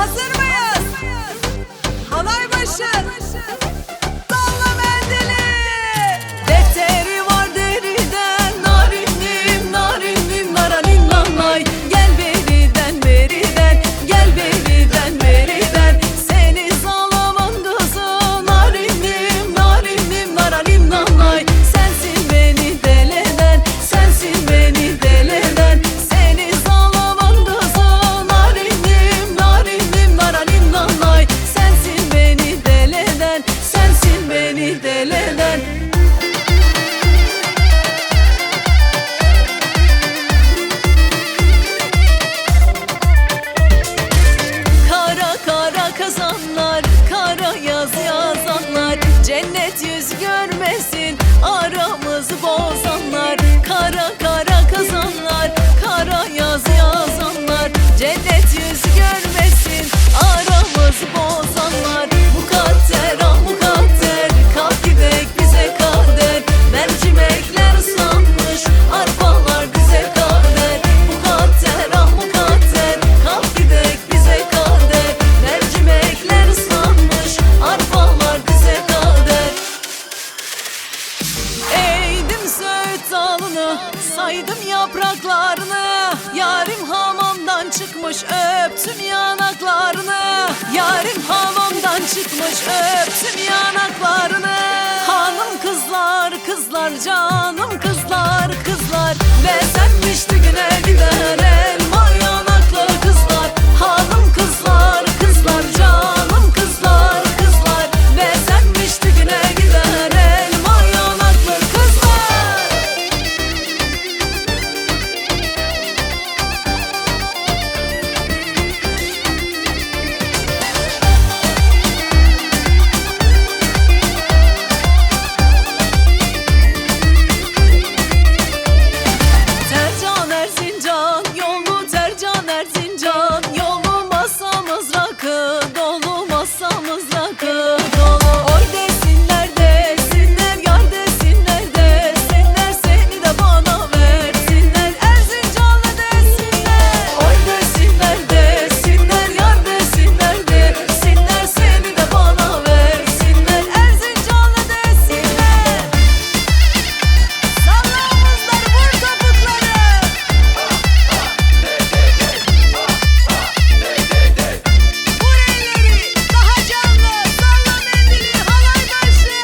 Hazır mıyız? Halay başı. Salla mendili. Defteri var deriden, narinlim narinlim naranin nanay. Gel beriden beriden, gel beriden beriden. Seni salaman kızı, narinlim narinlim naranin nanay. Sensin beni deleden, sensin beni deleden. Seni salaman kızı, narinlim narinlim naranin nanay. Sensin beni deleden, sensin beni deleden. Kara kara kazanlar, kara yaz yazanlar. Cennet yüz görmesin, aramızı bozanlar. Kara kara kazanlar, kara yaz yazanlar. Cennet yüz görmesin, aramızı bozanlar. Mukadder ah mukadder, kalk gidek bize kader. Mercimekler ıslanmış, arpalar bize kader. Mukadder ah mukadder, kalk gidek bize kader. Mercimekler ıslanmış, arpalar bize kader. Eğdim söğüt dalını, saydım yapraklarını. Yarim hamamdan çıkmış, öptüm yanaklarını. Yarim hamamdan çıkmış, öptüm yanaklarını. Hanım kızlar, kızlar, canım kızlar, kızlar. Bezenmiş düğüne gider elma yanaklı kızlar. Hanım kızlar, kızlar, canım kızlar, kızlar. Bezenmiş düğüne gider elma yanaklı kızlar. Tercan Erzincan yolu, Tercan Erzincan yolu. Masamız rakı dolu, masamız rakı dolu. Oy desinler desinler, yar desinler desinler. Seni de bana versinler, Erzincanlı desinler. Oy desinler desinler, yar desinler desinler. Seni de bana versinler, Erzincanlı desinler. Salla omuzları, vur topukları. Vur elleri, daha canlı. Salla mendili, halay başı.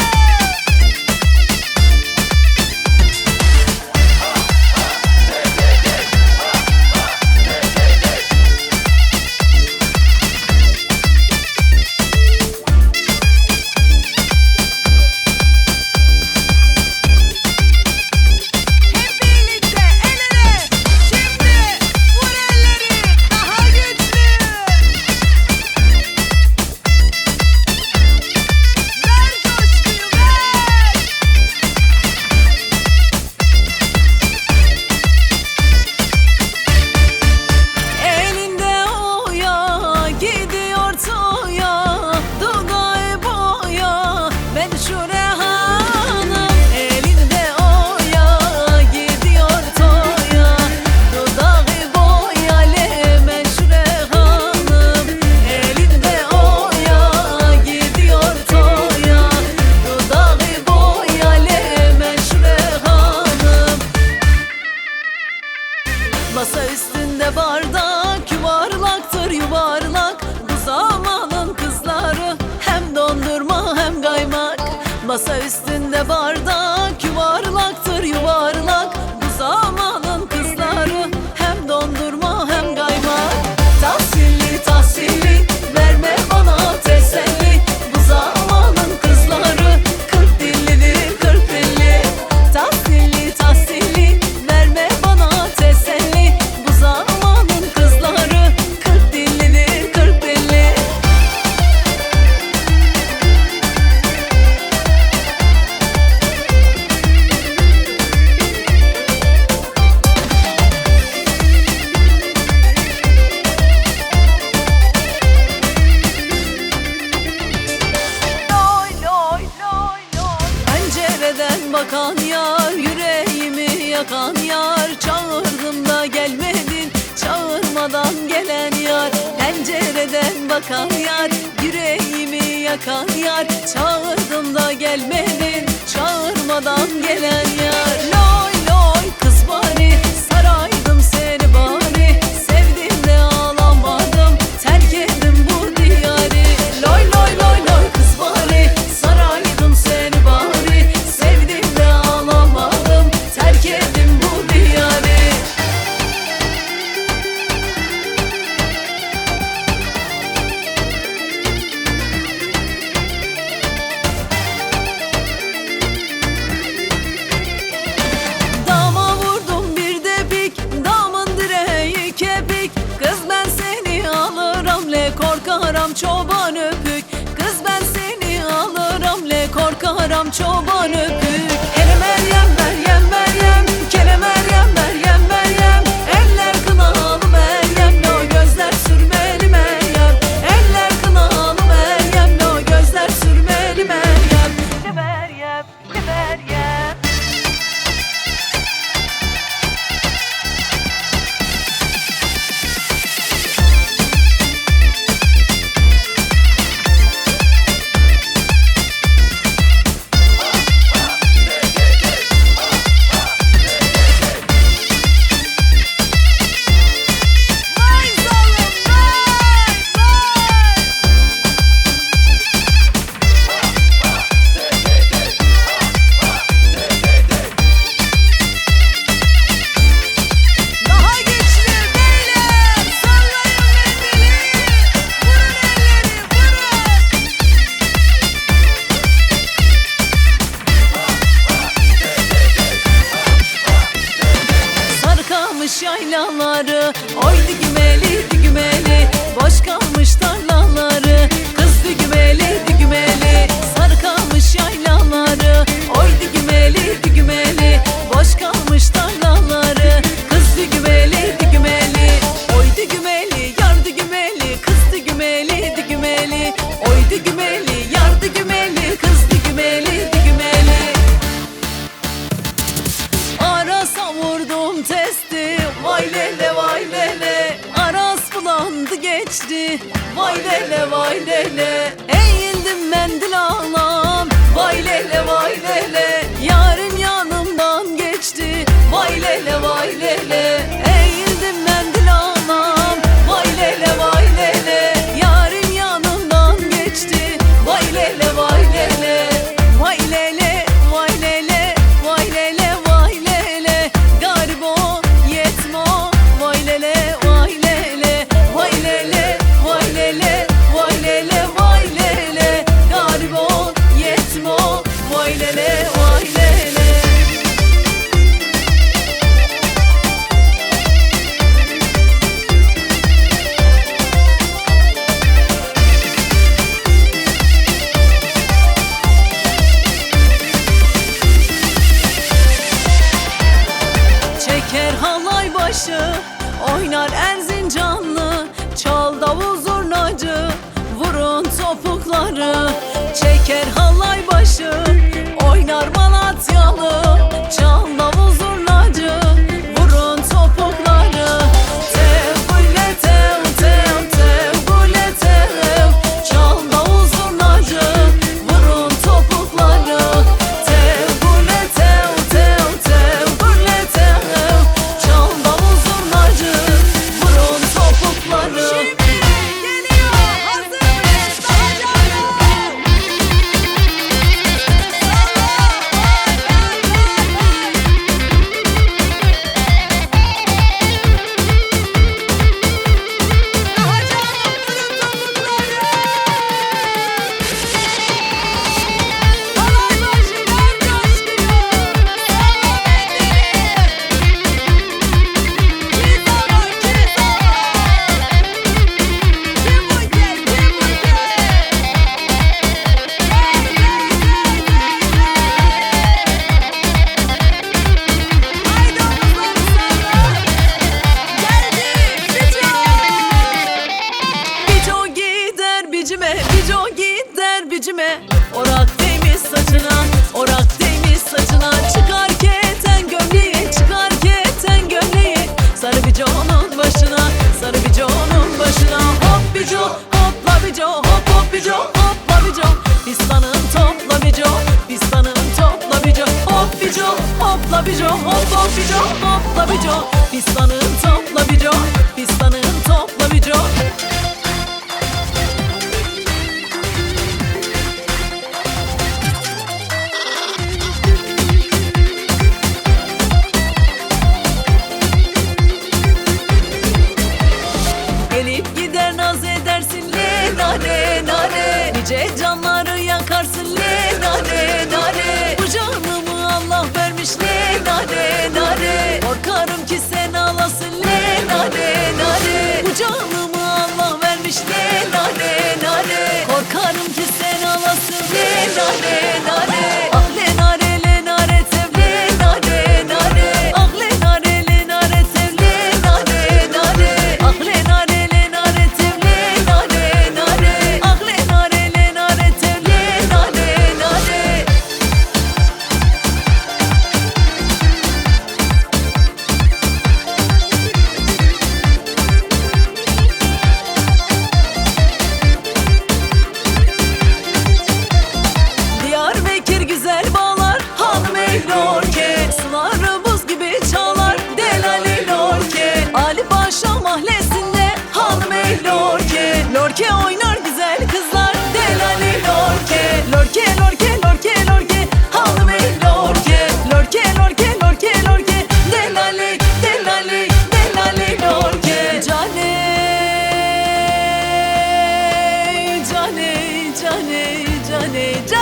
Hep birlikte el ele. Şimdi vur elleri, daha güçlü. Ver coşkuyu, ver. Elinde oya, gidiyor toya. Dudağı boya, ben şuraya hanım. Elinde oya, gidiyor toya. Dudağı boya, le şuraya hanım. Elinde oya, gidiyor toya. Dudağı boya, le şuraya hanım. Masa üstünde bardak, yuvarlaktır yuvarlak. Bu zamanın kızları hem dondurma hem kaymak. Masa üstünde bardak, yuvarlaktır yuvarlak. Bu zamanın kızları hem dondurma hem kaymak. Tahsilli tahsilli, verme bana teselli. Bu zamanın kızları 40 dillidir 40 dilli. Tahsilli tahsilli, verme bana teselli. Bu zamanın kızları 40 dillidir 40 dilli. bakan yar, yüreğimi yakan yar. Çağırdım da gelmedin, çağırmadan gelen yar. Loy loy kız bari, saraydım seni bari. Sevdim de ağlamadım, terk ettim bu diyarı. Loy loy loy loy kız bari, saraydım seni bari. Sevdim de ağlamadım, terk ettim bu diyarı. Dama vurdum bir de pik, damın direği kepik. Kız ben seni alırım le, korkarım çoban öpük. Kız ben seni alırım le, korkarım çoban öpük. Ele Meryem Meryem Meryem, kele Meryem Meryem Meryem. Eller kınalı Meryem, o gözler sürmeli Meryem. Eller kınalı Meryem, o gözler sürmeli Meryem. Ne Meryem, ne Meryem. Yaylaları, oy dügümeli dügümeli, boş kalmış tarlaları. Kız dügümeli dügümeli, sarı kalmış yaylaları. Oy dügümeli dügümeli, boş kalmış tarlaları. Kız dügümeli dügümeli, oy dügümeli, yar dügümeli. Kız dügümeli dügümeli, oy dügümeli, yar dügümeli. Kız dügümeli dügümeli. Arasa vurdum testi, vay lele vay lele. Aras bulandı geçti, vay lele vay lele. Eğildim mendil ağlam, vay lele vay lele. Yarim yanımdan geçti, vay lele vay lele. Eğildim mendil ağlam, vay lele vay lele. Yarim yanımdan geçti, vay lele vay lele. Vay lele vay lele, vay lele vay lele. Garibo yetmo, vay lele vay lele. Vay lele vay lele, vay lele vay lele. Garibo yetmo, vay lele vay cane cane